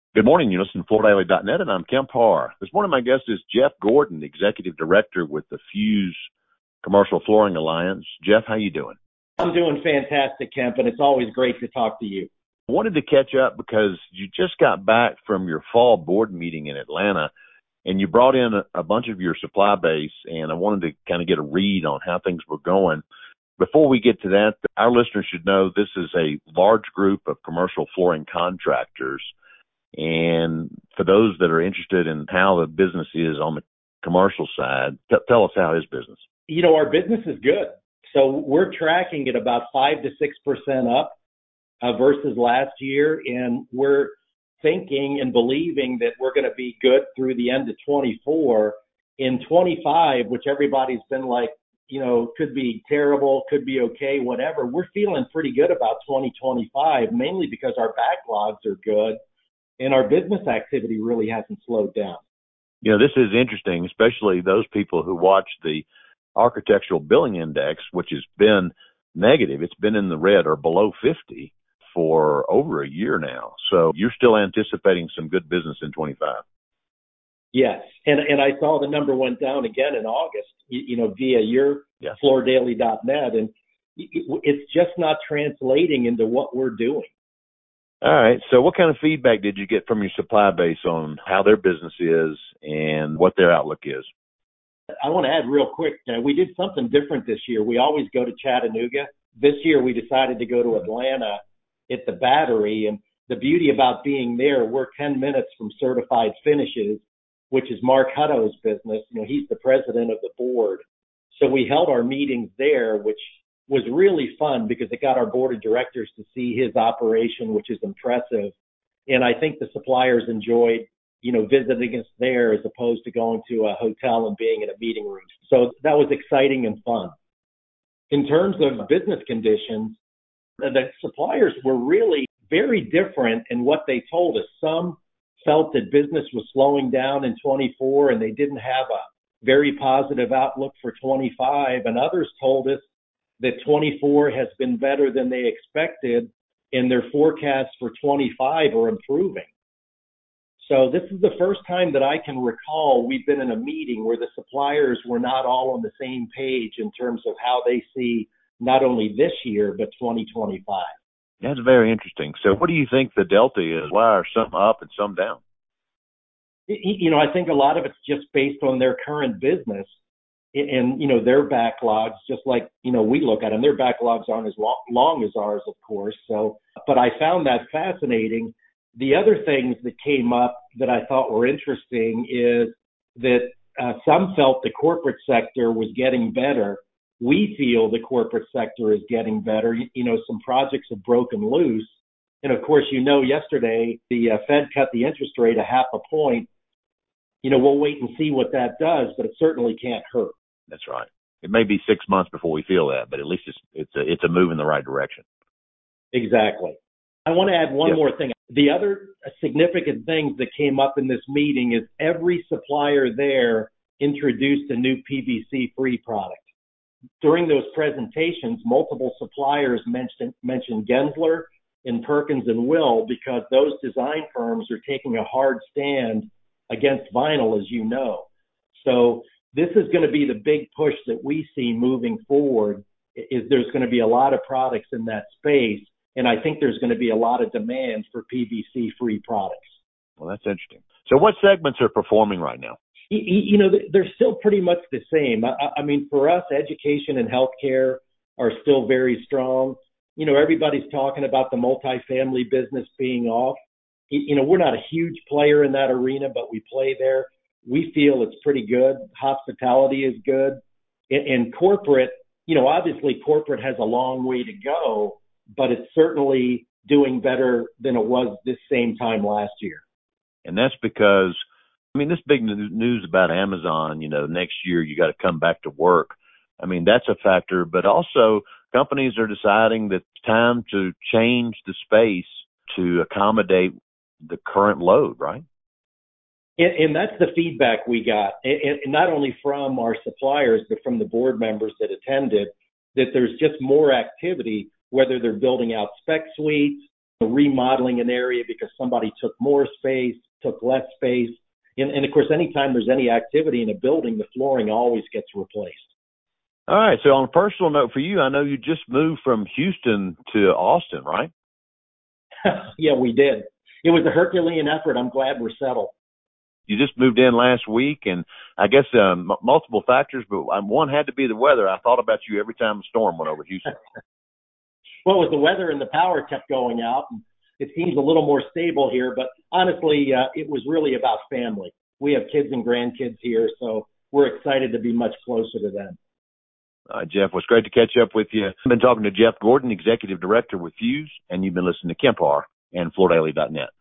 Good morning. You listen to FloorDaily.net, and I'm Kemp Harr. This morning, my guest is Jeff Gordon, Executive Director with the Fuse Commercial Flooring Alliance. Jeff, how you doing? I'm doing fantastic, Kemp, and it's always great to talk to you. I wanted to catch up because you just got back from your fall board meeting in Atlanta, and you brought in a bunch of your supply base, and I wanted to kind of get a read on how things were going. Before we get to that, our listeners should know this is a large group of commercial flooring contractors. And for those that are interested in how the business is on the commercial side, tell us how his business. You know, our business is good. So we're tracking at about 5 to 6% up versus last year. And we're thinking and believing that we're going to be good through the end of 24. In 25, which everybody's been like, you know, could be terrible, could be okay, whatever. We're feeling pretty good about 2025, mainly because our backlogs are good. And our business activity really hasn't slowed down. You know, this is interesting, especially those people who watch the Architectural Billing Index, which has been negative. It's been in the red or below 50 for over a year now. So you're still anticipating some good business in 25. Yes. And I saw the number went down again in August, you know, via your FloorDaily.net. And it's just not translating into what we're doing. All right. So what kind of feedback did you get from your supply base on how their business is and what their outlook is? I want to add real quick, we did something different this year. We always go to Chattanooga. This year we decided to go to Atlanta at the Battery. And the beauty about being there, we're 10 minutes from Certified Finishes, which is Mark Hutto's business. You know, he's the president of the board. So we held our meetings there, which was really fun because it got our board of directors to see his operation, which is impressive. And I think the suppliers enjoyed, you know, visiting us there as opposed to going to a hotel and being in a meeting room. So that was exciting and fun. In terms of business conditions, the suppliers were really very different in what they told us. Some felt that business was slowing down in 24 and they didn't have a very positive outlook for 25. And others told us that 24 has been better than they expected, and their forecasts for 25 are improving. So this is the first time that I can recall we've been in a meeting where the suppliers were not all on the same page in terms of how they see not only this year, but 2025. That's very interesting. So what do you think the delta is? Why are some up and some down? You know, I think a lot of it's just based on their current business. And, you know, their backlogs, just like, you know, we look at them, their backlogs aren't as long as ours, of course. So, but I found that fascinating. The other things that came up that I thought were interesting is that some felt the corporate sector was getting better. We feel the corporate sector is getting better. You know, some projects have broken loose. And of course, you know, yesterday, the Fed cut the interest rate 0.5 point. You know, we'll wait and see what that does, but it certainly can't hurt. That's right. It may be 6 months before we feel that, but at least it's a move in the right direction. Exactly. I want to add one more thing. The other significant things that came up in this meeting is every supplier there introduced a new PVC-free product. During those presentations, multiple suppliers mentioned Gensler and Perkins and Will because those design firms are taking a hard stand against vinyl, as you know. So this is going to be the big push that we see moving forward, is there's going to be a lot of products in that space, and I think there's going to be a lot of demand for PVC-free products. Well, that's interesting. So what segments are performing right now? You know, they're still pretty much the same. I mean, for us, education and healthcare are still very strong. You know, everybody's talking about the multifamily business being off. You know, we're not a huge player in that arena, but we play there. We feel it's pretty good. Hospitality is good. And corporate, you know, obviously corporate has a long way to go, but it's certainly doing better than it was this same time last year. And that's because, I mean, this big news about Amazon, you know, next year you got to come back to work. I mean, that's a factor, but also companies are deciding that it's time to change the space to accommodate the current load, right? And that's the feedback we got, and not only from our suppliers, but from the board members that attended, that there's just more activity, whether they're building out spec suites remodeling an area because somebody took more space, took less space. And of course, anytime there's any activity in a building, the flooring always gets replaced. All right. So on a personal note for you, I know you just moved from Houston to Austin, right? Yeah, we did. It was a Herculean effort. I'm glad we're settled. You just moved in last week, and I guess multiple factors, but one had to be the weather. I thought about you every time a storm went over Houston. Well, it was the weather and the power kept going out. And it seems a little more stable here, but honestly, it was really about family. We have kids and grandkids here, so we're excited to be much closer to them. Jeff, well, it's great to catch up with you. I've been talking to Jeff Gordon, Executive Director with Fuse, and you've been listening to Kemp Harr and FloorDaily.net.